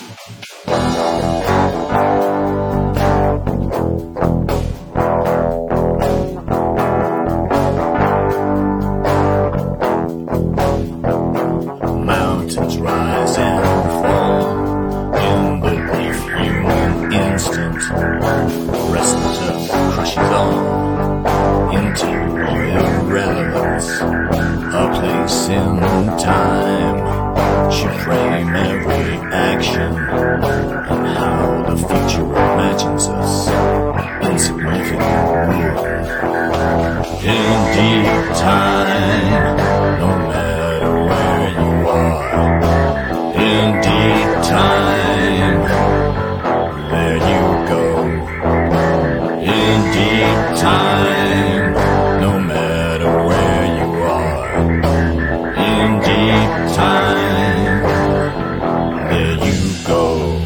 Mountains rise and fall in the brief human instant. Restless earth crushes on into irrelevance. A place in time should frame every action, and how the future imagines us insignificant. In deep time, no matter where you are, in deep time, there you go. In deep time, no matter where you are, in deep time, there you go.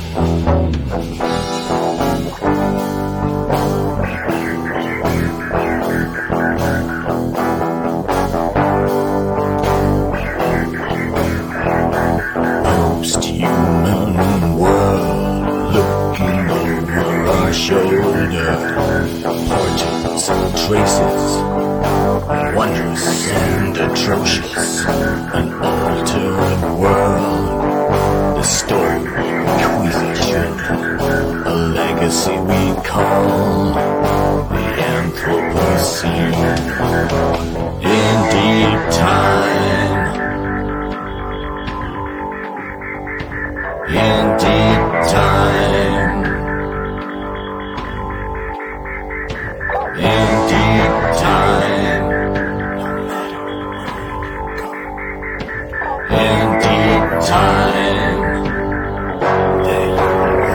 Post-human world, looking over our shoulder, portents and traces, wondrous and atrocious, an altered world, the story acquisition, a legacy we call the Anthropocene. In deep time, in deep time, in deep time, in deep time, there you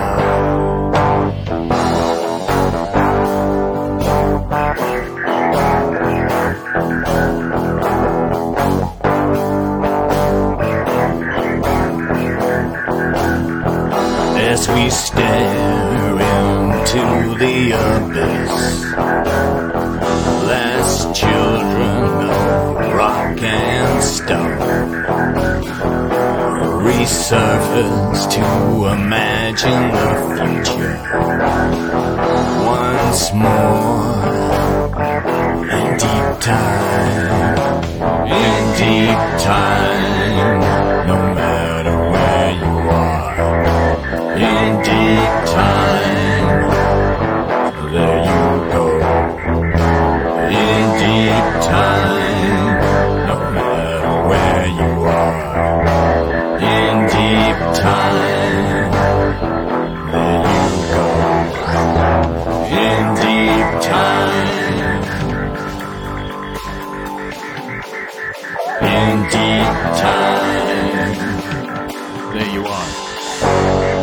as we stare into the abyss, last children of rock and stone resurface to imagine the future once more. In deep time, in deep time, no matter where you are, in deep time, there you go. In deep time, no matter where you are, in deep time, there you go. In deep time, in deep time, there you are.